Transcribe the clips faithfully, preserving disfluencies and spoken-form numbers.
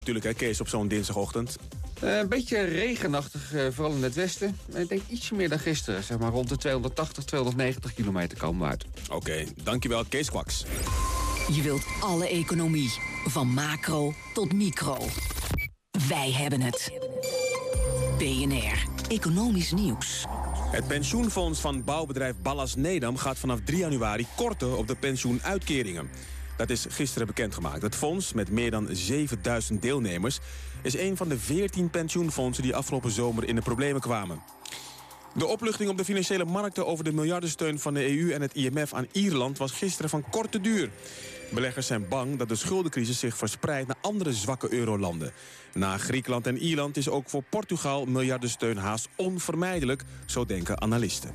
Natuurlijk, hè, Kees, op zo'n dinsdagochtend. Uh, een beetje regenachtig, uh, vooral in het westen. Ik denk ietsje meer dan gisteren. Zeg maar rond de tweehonderdtachtig, tweehonderdnegentig kilometer komen we uit. Oké, okay, dankjewel, Kees Kwaks. Je wilt alle economie, van macro tot micro. Wij hebben het. B N R, economisch nieuws. Het pensioenfonds van bouwbedrijf Ballas Nedam gaat vanaf drie januari korten op de pensioenuitkeringen. Dat is gisteren bekendgemaakt. Het fonds, met meer dan zevenduizend deelnemers, is een van de veertien pensioenfondsen die afgelopen zomer in de problemen kwamen. De opluchting op de financiële markten over de miljardensteun van de E U en het I M F aan Ierland was gisteren van korte duur. Beleggers zijn bang dat de schuldencrisis zich verspreidt naar andere zwakke eurolanden. Na Griekenland en Ierland is ook voor Portugal miljardensteun haast onvermijdelijk, zo denken analisten.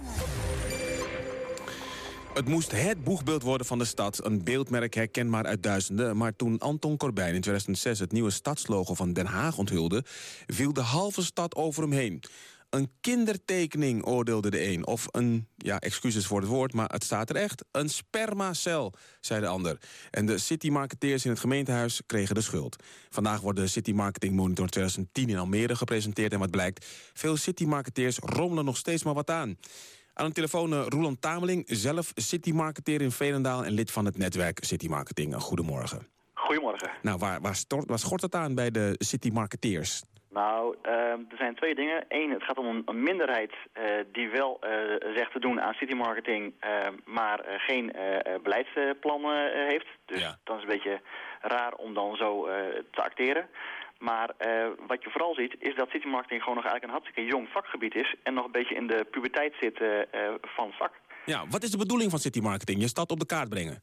Het moest het boegbeeld worden van de stad, een beeldmerk herkenbaar uit duizenden. Maar toen Anton Corbijn in tweeduizend zes het nieuwe stadslogo van Den Haag onthulde, viel de halve stad over hem heen. Een kindertekening, oordeelde de een. Of een, ja, excuses voor het woord, maar het staat er echt. Een spermacel, zei de ander. En de citymarketeers in het gemeentehuis kregen de schuld. Vandaag wordt de City Marketing Monitor tweeduizend tien in Almere gepresenteerd. En wat blijkt, veel citymarketeers rommelen nog steeds maar wat aan. Aan de telefoon uh, Roeland Tameling, zelf citymarketeer in Veenendaal en lid van het netwerk City Marketing. Goedemorgen. Goedemorgen. Nou, waar, waar, stort, waar schort het aan bij de citymarketeers? Nou, uh, er zijn twee dingen. Eén, het gaat om een, een minderheid uh, die wel uh, zegt te doen aan citymarketing, uh, maar uh, geen uh, beleidsplan uh, heeft. Dus ja. Dat is een beetje raar om dan zo uh, te acteren. Maar uh, wat je vooral ziet, is dat citymarketing gewoon nog eigenlijk een hartstikke jong vakgebied is en nog een beetje in de puberteit zit uh, uh, van het vak. Ja, wat is de bedoeling van citymarketing? Je stad op de kaart brengen?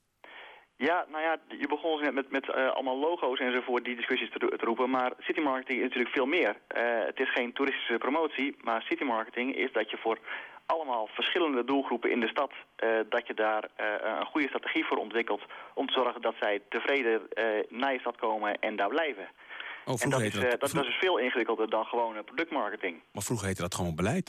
Ja, nou ja, je begon met, met, met uh, allemaal logo's enzovoort die discussies te, te roepen, maar citymarketing is natuurlijk veel meer. Uh, het is geen toeristische promotie, maar citymarketing is dat je voor allemaal verschillende doelgroepen in de stad, uh, dat je daar uh, een goede strategie voor ontwikkelt om te zorgen dat zij tevreden uh, naar je stad komen en daar blijven. Oh, en dat is, dat, uh, dat, vroeg... dat is veel ingewikkelder dan gewoon uh, productmarketing. Maar vroeger heette dat gewoon beleid?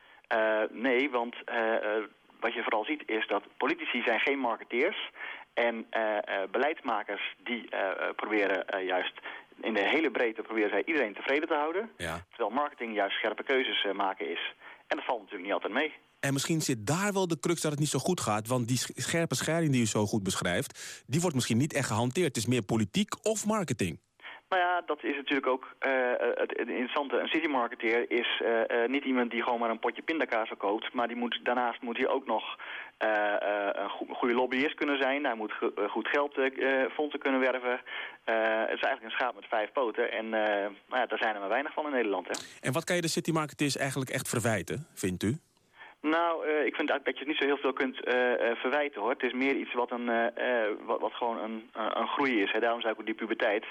Uh, nee, want uh, uh, wat je vooral ziet is dat politici zijn geen marketeers. En uh, uh, beleidsmakers die uh, uh, proberen uh, juist in de hele breedte proberen zij iedereen tevreden te houden. Ja. Terwijl marketing juist scherpe keuzes uh, maken is. En dat valt natuurlijk niet altijd mee. En misschien zit daar wel de crux dat het niet zo goed gaat. Want die scherpe scheiding die u zo goed beschrijft, die wordt misschien niet echt gehanteerd. Het is meer politiek of marketing. Nou ja, dat is natuurlijk ook uh, het interessante. Een citymarketeer is uh, uh, niet iemand die gewoon maar een potje pindakaas verkoopt. Maar die moet, daarnaast moet hij ook nog uh, uh, een go- goede lobbyist kunnen zijn. Hij moet go- goed geld uh, fondsen kunnen werven. Uh, het is eigenlijk een schaap met vijf poten. En uh, nou ja, daar zijn er maar weinig van in Nederland. Hè. En wat kan je de citymarketeers eigenlijk echt verwijten, vindt u? Nou, uh, ik vind eigenlijk dat je niet zo heel veel kunt uh, uh, verwijten, hoor. Het is meer iets wat, een, uh, uh, wat, wat gewoon een, uh, een groei is. Hè. Daarom zei ik ook die puberteit.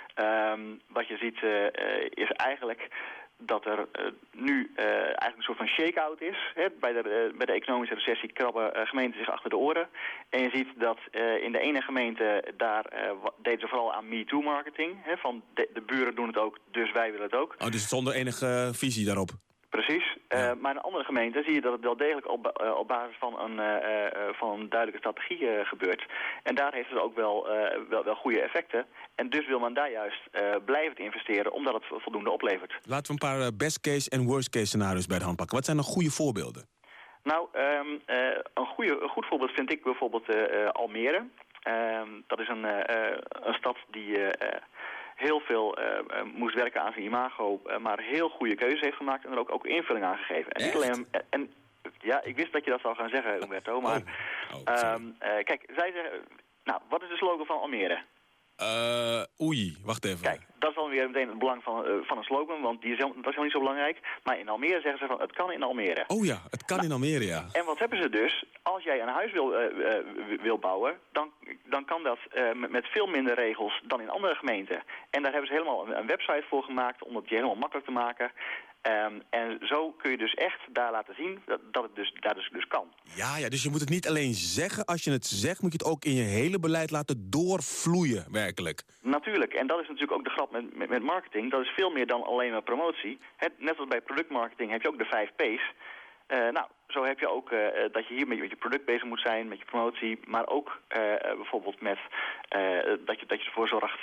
Um, wat je ziet uh, uh, is eigenlijk dat er uh, nu uh, eigenlijk een soort van shake-out is. Hè. Bij, de, uh, bij de economische recessie krabben uh, gemeenten zich achter de oren. En je ziet dat uh, in de ene gemeente, daar uh, deden ze vooral aan MeToo-marketing. Hè, van de, de buren doen het ook, dus wij willen het ook. Oh, dus zonder enige uh, visie daarop? Precies, ja. uh, maar in andere gemeenten zie je dat het wel degelijk op, uh, op basis van een, uh, uh, van een duidelijke strategie uh, gebeurt. En daar heeft het ook wel, uh, wel, wel goede effecten. En dus wil men daar juist uh, blijven investeren, omdat het voldoende oplevert. Laten we een paar uh, best case en worst case scenario's bij de hand pakken. Wat zijn nog goede voorbeelden? Nou, um, uh, een, goede, een goed voorbeeld vind ik bijvoorbeeld uh, uh, Almere. Um, dat is een, uh, uh, een stad die uh, uh, heel veel uh, uh, moest werken aan zijn imago, uh, maar heel goede keuzes heeft gemaakt en er ook, ook invulling aan gegeven. En niet alleen, en, en ja, ik wist dat je dat zou gaan zeggen, Humberto, maar oh. Oh, um, uh, kijk, zij zeggen, nou, wat is de slogan van Almere? Uh, oei, wacht even. Kijk, dat is dan weer meteen het belang van, uh, van een slogan, want die is, dat is helemaal niet zo belangrijk. Maar in Almere zeggen ze van, het kan in Almere. Oh ja, het kan nou, in Almere, ja. En wat hebben ze dus? Als jij een huis wil, uh, uh, wil bouwen, dan, dan kan dat uh, met, met veel minder regels dan in andere gemeenten. En daar hebben ze helemaal een, een website voor gemaakt om het je helemaal makkelijk te maken. Um, en zo kun je dus echt daar laten zien dat, dat het dus, daar dus, dus kan. Ja, ja, dus je moet het niet alleen zeggen. Als je het zegt, moet je het ook in je hele beleid laten doorvloeien, werkelijk. Natuurlijk, en dat is natuurlijk ook de grap met, met, met marketing. Dat is veel meer dan alleen maar promotie. Het, net als bij productmarketing heb je ook de vijf P's. Uh, nou, zo heb je ook uh, dat je hier met je, met je product bezig moet zijn, met je promotie. Maar ook uh, bijvoorbeeld met uh, dat, je, dat je ervoor zorgt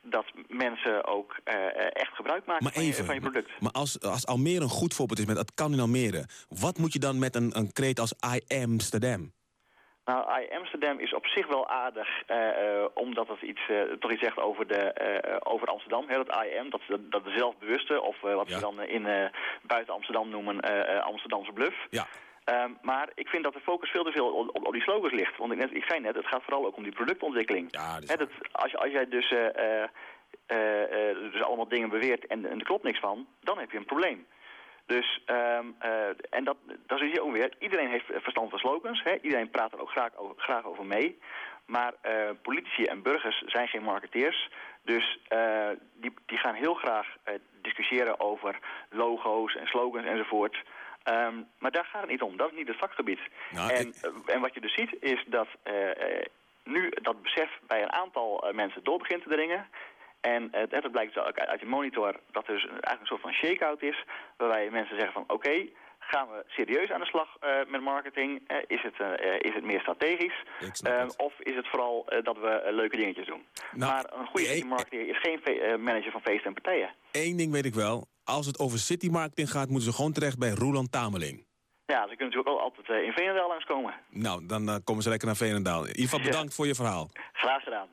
dat mensen ook uh, echt gebruik maken maar van, even, je, van je product. Maar als, als Almere een goed voorbeeld is met het kan in Almere, wat moet je dan met een, een kreet als I Amsterdam? Nou, I Amsterdam is op zich wel aardig, uh, uh, omdat het iets, uh, toch iets zegt over, de, uh, over Amsterdam. Hè, dat I am, dat, dat de zelfbewuste, of uh, wat ja. we dan in uh, buiten Amsterdam noemen uh, uh, Amsterdamse bluff. Ja. Um, maar ik vind dat de focus veel te veel op, op, op die slogans ligt. Want ik, net, ik zei net, het gaat vooral ook om die productontwikkeling. Ja, dat Hè, dat, als, als jij dus, uh, uh, uh, dus allemaal dingen beweert en, en er klopt niks van, dan heb je een probleem. Dus, um, uh, en dat, dat zie je ook weer. Iedereen heeft verstand van slogans. Hè? Iedereen praat er ook graag over, graag over mee. Maar uh, politici en burgers zijn geen marketeers. Dus uh, die, die gaan heel graag uh, discussiëren over logo's en slogans enzovoort. Um, maar daar gaat het niet om. Dat is niet het vakgebied. Nou, en, ik... uh, en wat je dus ziet is dat uh, uh, nu dat besef bij een aantal uh, mensen door begint te dringen. En uh, het blijkt ook uit je monitor dat er dus eigenlijk een soort van shake-out is. Waarbij mensen zeggen van oké, okay, gaan we serieus aan de slag uh, met marketing? Uh, is, het, uh, is het meer strategisch? Uh, of is het vooral uh, dat we uh, leuke dingetjes doen? Nou, maar een goede hey, marketeer is geen uh, manager van feesten en partijen. Eén ding weet ik wel. Als het over city marketing gaat, moeten ze gewoon terecht bij Roeland Tameling. Ja, ze kunnen natuurlijk ook altijd uh, in Veenendaal langskomen. Nou, dan uh, komen ze lekker naar Veenendaal. In ieder geval bedankt ja. voor je verhaal. Graag gedaan.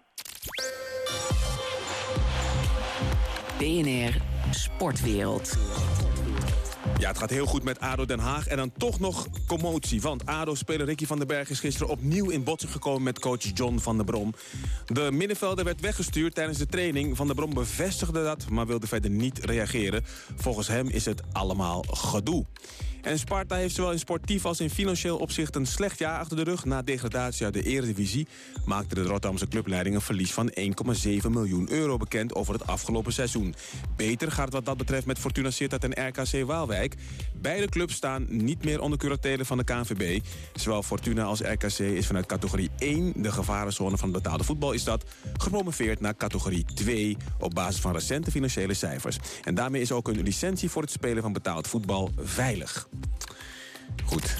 B N R Sportwereld. Ja, het gaat heel goed met ADO Den Haag en dan toch nog commotie. Want ADO-speler Ricky van den Berg is gisteren opnieuw in botsing gekomen met coach John van der Brom. De middenvelder werd weggestuurd tijdens de training. Van der Brom bevestigde dat, maar wilde verder niet reageren. Volgens hem is het allemaal gedoe. En Sparta heeft zowel in sportief als in financieel opzicht een slecht jaar achter de rug. Na degradatie uit de Eredivisie maakte de Rotterdamse clubleiding een verlies van één komma zeven miljoen euro bekend over het afgelopen seizoen. Beter gaat het wat dat betreft met Fortuna Sittard en R K C Waalwijk. Beide clubs staan niet meer onder curatele van de K N V B. Zowel Fortuna als R K C is vanuit categorie één, de gevarenzone van het betaalde voetbal, is dat gepromoveerd naar categorie twee op basis van recente financiële cijfers. En daarmee is ook een licentie voor het spelen van betaald voetbal veilig. Goed.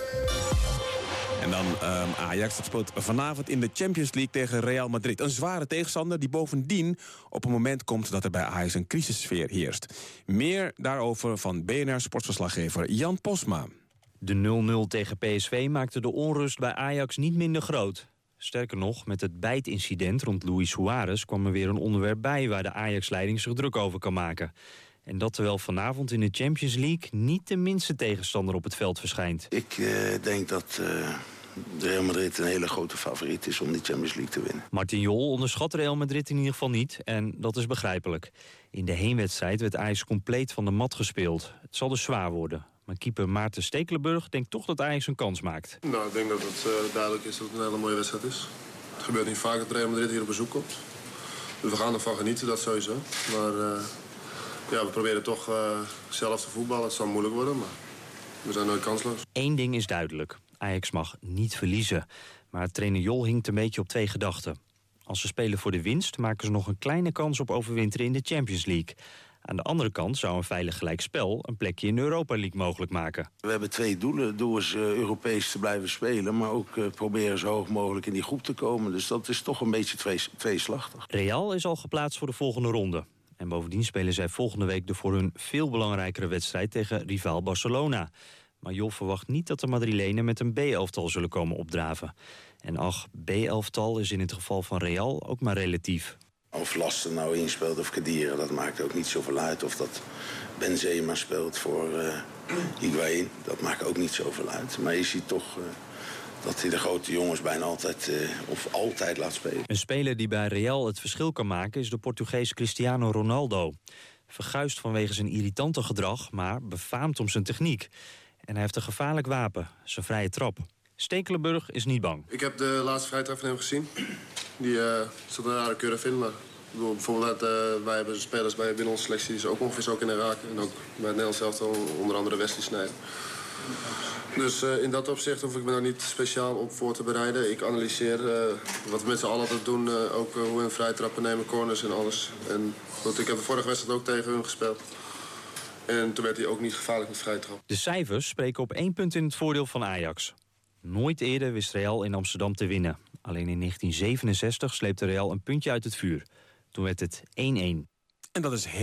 En dan um, Ajax, dat speelt vanavond in de Champions League tegen Real Madrid. Een zware tegenstander die bovendien op een moment komt dat er bij Ajax een crisissfeer heerst. Meer daarover van B N R sportverslaggever Jan Posma. De nul nul tegen P S V maakte de onrust bij Ajax niet minder groot. Sterker nog, met het bijtincident rond Luis Suarez kwam er weer een onderwerp bij waar de Ajax-leiding zich druk over kan maken. En dat terwijl vanavond in de Champions League niet de minste tegenstander op het veld verschijnt. Ik uh, denk dat uh, Real Madrid een hele grote favoriet is om die Champions League te winnen. Martin Jol onderschat Real Madrid in ieder geval niet en dat is begrijpelijk. In de heenwedstrijd werd Ajax compleet van de mat gespeeld. Het zal dus zwaar worden. Maar keeper Maarten Stekelenburg denkt toch dat Ajax een kans maakt. Nou, ik denk dat het uh, duidelijk is dat het een hele mooie wedstrijd is. Het gebeurt niet vaak dat Real Madrid hier op bezoek komt. Dus we gaan ervan genieten, dat sowieso. Maar uh, ja, we proberen toch uh, zelf te voetballen. Het zal moeilijk worden, maar we zijn nooit kansloos. Eén ding is duidelijk. Ajax mag niet verliezen. Maar trainer Jol hinkt een beetje op twee gedachten. Als ze spelen voor de winst, maken ze nog een kleine kans op overwinteren in de Champions League. Aan de andere kant zou een veilig gelijkspel een plekje in de Europa League mogelijk maken. We hebben twee doelen. Het doel is uh, Europees te blijven spelen, maar ook uh, proberen zo hoog mogelijk in die groep te komen. Dus dat is toch een beetje twee, tweeslachtig. Real is al geplaatst voor de volgende ronde. En bovendien spelen zij volgende week de voor hun veel belangrijkere wedstrijd tegen rivaal Barcelona. Maar Jol verwacht niet dat de Madrilenen met een B-elftal zullen komen opdraven. En ach, B-elftal is in het geval van Real ook maar relatief. Of Lasten nou inspeelt of Khedira, dat maakt ook niet zoveel uit. Of dat Benzema speelt voor uh, Higuaín, dat maakt ook niet zoveel uit. Maar je ziet toch uh, dat hij de grote jongens bijna altijd, uh, of altijd laat spelen. Een speler die bij Real het verschil kan maken is de Portugees Cristiano Ronaldo. Verguisd vanwege zijn irritante gedrag, maar befaamd om zijn techniek. En hij heeft een gevaarlijk wapen, zijn vrije trap. Stekelenburg is niet bang. Ik heb de laatste vrije trap van hem gezien. Die uh, zat een rare keurig in. Maar bedoel, bijvoorbeeld, uh, wij hebben spelers bij binnen onze selectie die ze ook ongeveer zo kunnen raken. En ook bij het Nederlands elftal, onder andere Wesley Sneijder. Dus uh, in dat opzicht hoef ik me daar niet speciaal op voor te bereiden. Ik analyseer uh, wat we met z'n allen altijd doen. Uh, ook uh, hoe we een vrije trappen nemen, corners en alles. En goed, ik heb de vorige wedstrijd ook tegen hun gespeeld. En toen werd hij ook niet gevaarlijk met vrije trap. De cijfers spreken op één punt in het voordeel van Ajax. Nooit eerder wist Real in Amsterdam te winnen. Alleen in negentien zevenenzestig sleepte Real een puntje uit het vuur. Toen werd het één-één. En dat is